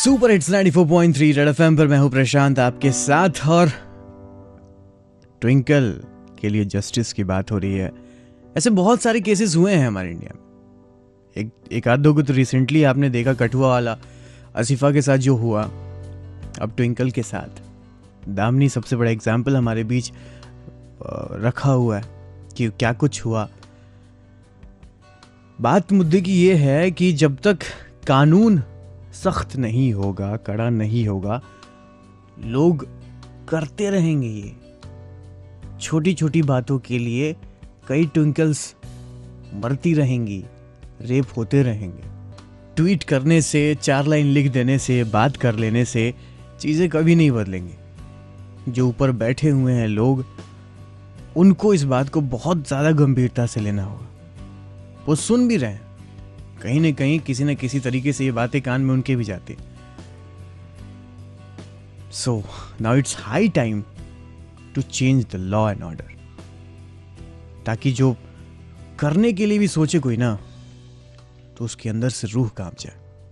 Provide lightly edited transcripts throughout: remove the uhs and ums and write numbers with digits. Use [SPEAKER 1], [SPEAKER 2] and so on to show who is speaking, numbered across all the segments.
[SPEAKER 1] Super hits 94.3 red FM पर मैं हूं प्रशांत आपके साथ। और ट्विंकल के लिए जस्टिस की बात हो रही है। ऐसे बहुत सारे केसेस हुए हैं हमारे इंडिया में। एक आध दो को तो रिसेंटली आपने देखा, कठुआ वाला आसिफा के साथ जो हुआ, अब ट्विंकल के साथ। दामनी सबसे बड़ा एग्जाम्पल हमारे बीच रखा हुआ है कि क्या कुछ हुआ। बात मुद्दे की ये है कि जब तक कानून सख्त नहीं होगा, कड़ा नहीं होगा, लोग करते रहेंगे। ये छोटी छोटी बातों के लिए कई ट्विंकल्स मरती रहेंगी, रेप होते रहेंगे। ट्वीट करने से, 4 लाइन लिख देने से, बात कर लेने से चीजें कभी नहीं बदलेंगी। जो ऊपर बैठे हुए हैं लोग, उनको इस बात को बहुत ज्यादा गंभीरता से लेना होगा। वो सुन भी रहे हैं, कहीं ना कहीं किसी न किसी तरीके से ये बातें कान में उनके भी जाती। So now it's high time to change the law and order, ताकि जो करने के लिए भी सोचे कोई ना, तो उसके अंदर से रूह कांप जाए।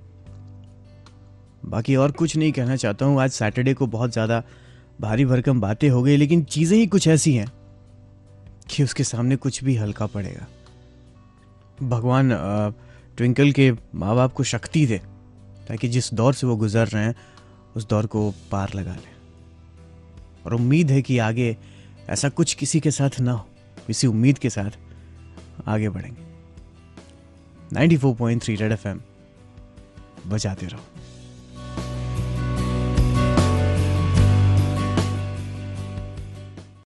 [SPEAKER 1] बाकी और कुछ नहीं कहना चाहता हूं। आज सैटरडे को बहुत ज्यादा भारी भरकम बातें हो गई, लेकिन चीजें ही कुछ ऐसी हैं कि उसके सामने कुछ भी हल्का पड़ेगा। भगवान ट्विंकल के माँ बाप को शक्ति दे, ताकि जिस दौर से वो गुजर रहे हैं उस दौर को पार लगा ले। और उम्मीद है कि आगे ऐसा कुछ किसी के साथ ना हो। इसी उम्मीद के साथ आगे बढ़ेंगे। 94.3 रेड एफएम बजाते रहो।